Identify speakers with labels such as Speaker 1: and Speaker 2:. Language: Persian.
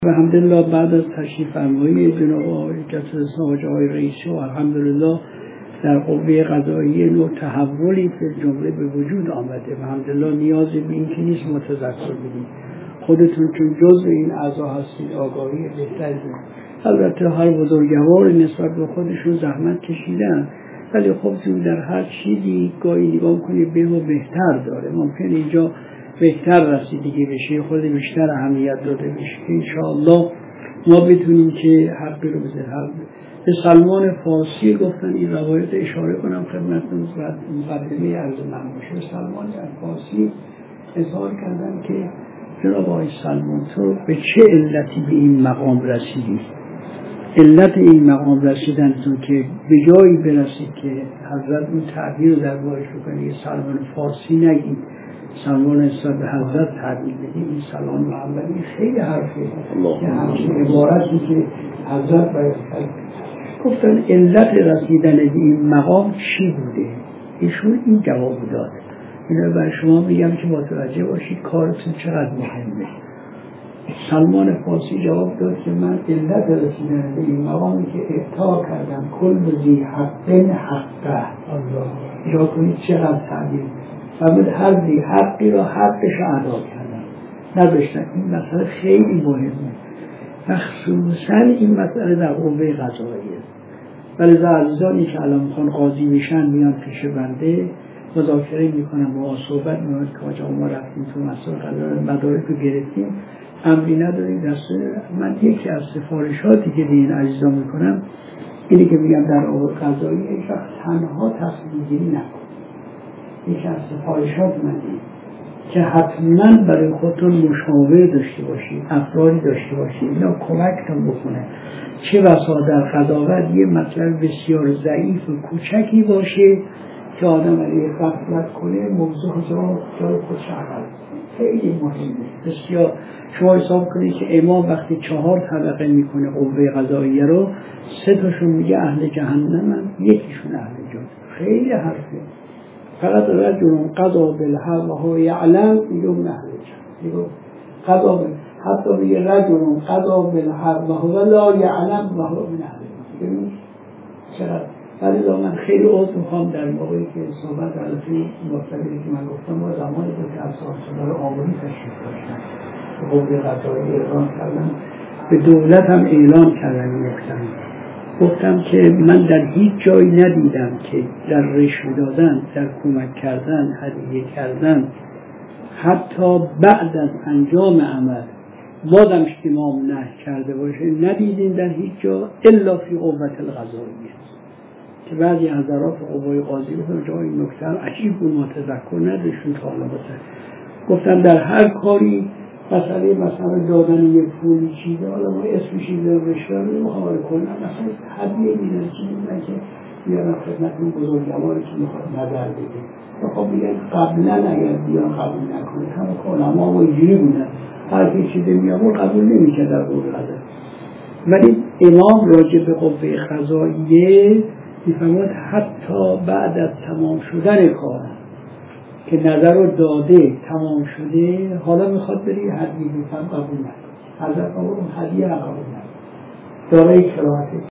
Speaker 1: الحمدلله بعد از تشریف فرمایی جناب آقای جلسه آقای رئیسی و الحمدلله در قوه قضاییه نوع تحولی به جمله به وجود آمده و الحمدلله نیازی به این که نیست متذکر بدیم. خودتون چون جزء این اعضا هستید آگاهی بهتری دارید. البته هر بزرگوار نسبت به خودشون زحمت کشیدن، ولی خب در هر چیزی گاهی نگاه کنید به و بهتر داره. ممکن اینجا بهتر رسیدگی بشه، خود بیشتر اهمیت داده بشه که انشاءالله ما بتونیم که حقی رو بزنیم. به سلمان فارسی گفتن این روایت اشاره کنم خدمتتون بعد مقدمه عرض من باشه. به سلمان فارسی اظهار کردن که جناب آقای سلمان تو به چه علتی به این مقام رسیدی؟ علت این مقام رسیدنتون که به جایی برسید که حضرت اون تعبیر رو دربارش بکنه یه سلمان فارسی نگید، سلمان نسبت به حضرت تعبیر بدید. این سلام محمدی خیلی حرفه که همچین عبارتی که حضرت باید گفتن علت رسیدن به این مقام چی بوده؟ ایشون این جواب داد. اینو برای شما میگم که متوجه باشید کارتون چقدر مهمه. سلمان فارسی جواب داد که من علت رسیدن به این مقامی که اعطا کردم کل ذی حق حقه. الله یا کنید چقدر تعبیر و هر ذی حقی را حقش را ادا کردم نداشتن. این مسئله خیلی مهمه، مخصوصا این مسئله در قوه قضاییه. ولی عزیزانی که الان میخوان قاضی میشن میان پیش بنده مذاکره میکنن با صحبت میکنن که آجا ما رفتیم تو مسئله قضایی مدارک رو گرفتیم، امری نداریم دسته. من یکی از سفارشاتی که به این عزیزا میکنم اینی که میگم در قوه قضایی هیچ وقت تنها تصمیم گیری نکن. یکی از سفارشات من این که حتما برای خودتون مشاور داشته باشید، افرادی داشته باشید اینا کمکتون بکنه. چه بسا در قضاوت یه مطلب بسیار ضعیف و کوچکی باشه که آدم علیه غفلت کنه موضوع جای خودش عمل خیلی مهمه. بسیار شما حساب کنید که امام وقتی 4 طبقه میکنه قوه قضاییه رو 3 تاشون میگه اهل جهنمن، یکیشون اهل جنت. خیلی حرفه. فقط رجل قضا بالحق و هو یعلم میگه من اهل جنت. قضا حتی میگه رجل قضا بالحق و هو لا یعلم و هو من اهل جنت. چقدر ولی من خیلی عذر میخوام در موقعی که صحبت علیه مطلبی که من گفتم ما زمانی بود که اساس سالار آموزی تشریف داشتن قوه قضایی اعلام کردن، به دولت هم اعلام کردن. گفتم که من در هیچ جایی ندیدم که در رشوه دادن، در کمک کردن، هدیه کردن حتی بعد از انجام عمل بازم اجتماع نه کرده باشه، ندیدیم در هیچ جا الا فی قوة القضاییه که بعضی حضرات قوای قاضی بودن جای این نکته عجیب بود ما تذکر نداشتیم تا حالا گفتم در هر کاری مسئله مثلا دادن یه پولی چیزه، حالا ما اسمش این رشوه رو نمیخوام کنم، مثلا هدیه میدن چیزی که بیارم خدمت اون بزرگواری که میخواد نظر بده. خب میگن قبلا اگر بیان قبول نکنه همه علما و اینجوری بودن هر چیزی میامون قبول نمیشه در قوه قضاییه. ولی امام راجع به قوه قضاییه میفرماید حتی بعد از تمام شدن کار که نظر رو داده تمام شده حالا میخواد بری هدیه میفرم قبول نکن. حضرت اون هدیه قبول نکن دارای کراهت